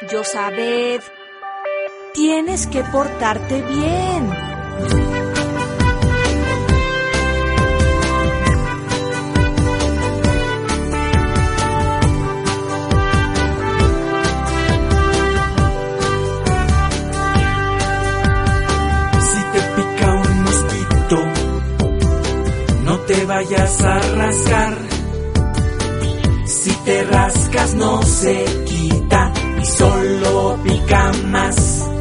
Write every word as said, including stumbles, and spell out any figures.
Yosabed, tienes que portarte bien. Si te pica un mosquito, no te vayas a rascar. Si te rascas no se quita y solo pica más.